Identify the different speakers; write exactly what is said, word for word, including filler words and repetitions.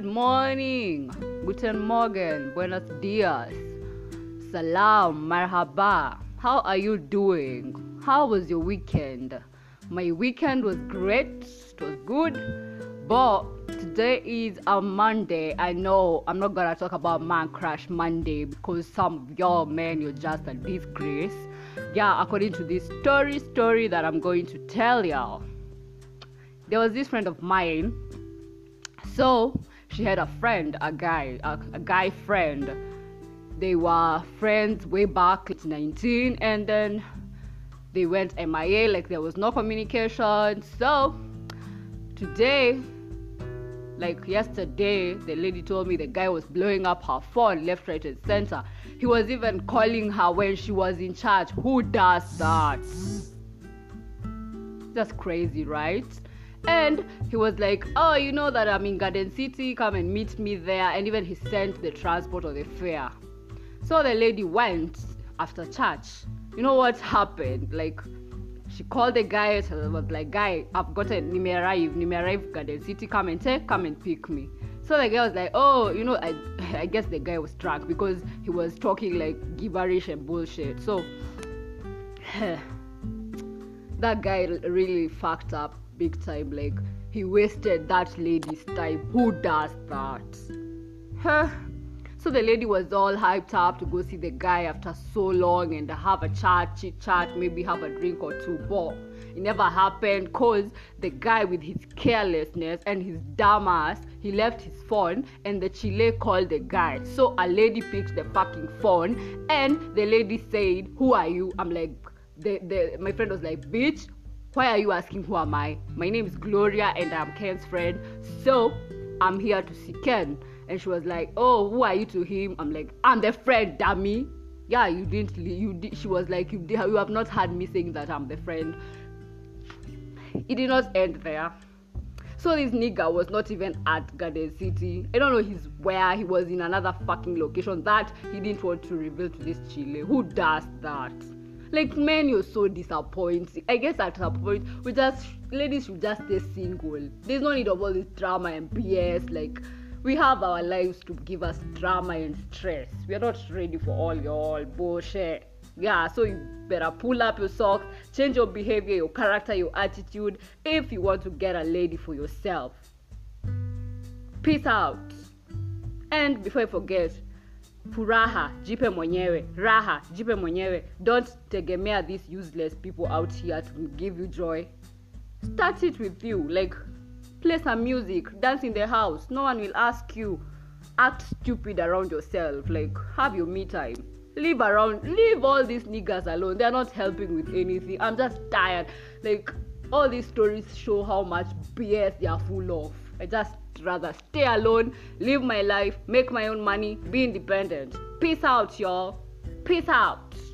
Speaker 1: Good morning, guten morgen, buenos dias, salam, marhaba. How are you doing? How was your weekend? My weekend was great, it was good, but today is a Monday. I know I'm not gonna talk about Man Crush Monday because some of y'all men, you're just a disgrace. Yeah, according to this story story that I'm going to tell y'all. There was this friend of mine. So she had a friend, a guy, a, a guy friend. They were friends way back at nineteen, and then they went M I A, like there was no communication. So today, like yesterday, the lady told me the guy was blowing up her phone left, right, and center. He was even calling her when she was in charge. Who does that? That's crazy, right? And he was like, oh, you know that I'm in Garden City, come and meet me there. And even he sent the transport or the fare. So the lady went after church. You know what happened? Like, she called the guy, so was like, guy, I've got a nime arrive, nime arrive Garden City, come and take, come and pick me. So the guy was like, oh, you know, I, I guess the guy was drunk because he was talking like gibberish and bullshit. So that guy really fucked up big time. Like, he wasted that lady's time. Who does that? Huh? So the lady was all hyped up to go see the guy after so long and have a chat, chit chat, maybe have a drink or two. But it never happened because the guy, with his carelessness and his dumb ass, he left his phone and the chile called the guy. So a lady picked the fucking phone and the lady said, who are you? I'm like, the, the my friend was like, bitch, why are you asking who am I? My name is Gloria and I'm Ken's friend. So I'm here to see Ken. And she was like, oh, who are you to him? I'm like, I'm the friend, dummy. Yeah, you didn't, you did. She was like, you, you have not heard me saying that I'm the friend. It did not end there. So this nigga was not even at Garden City. I don't know he's where. He was in another fucking location that he didn't want to reveal to this chile. Who does that? Like, men, you're so disappointing. I guess at some point, we just, ladies should just stay single. There's no need of all this drama and B S. Like, we have our lives to give us drama and stress. We are not ready for all your bullshit. Yeah, so you better pull up your socks, change your behavior, your character, your attitude, if you want to get a lady for yourself. Peace out. And before I forget, furaha jipe mwenyewe, raha jipe mwenyewe. Don't tegemea these useless people out here to give you joy. Start it with you. Like, play some music, dance in the house. No one will ask you. Act stupid around yourself. Like, have your me time. Leave around, leave all these niggas alone. They're not helping with anything. I'm just tired. Like, all these stories show how much B S they are full of. I just rather stay alone, live my life, make my own money, be independent. Peace out, y'all. Peace out.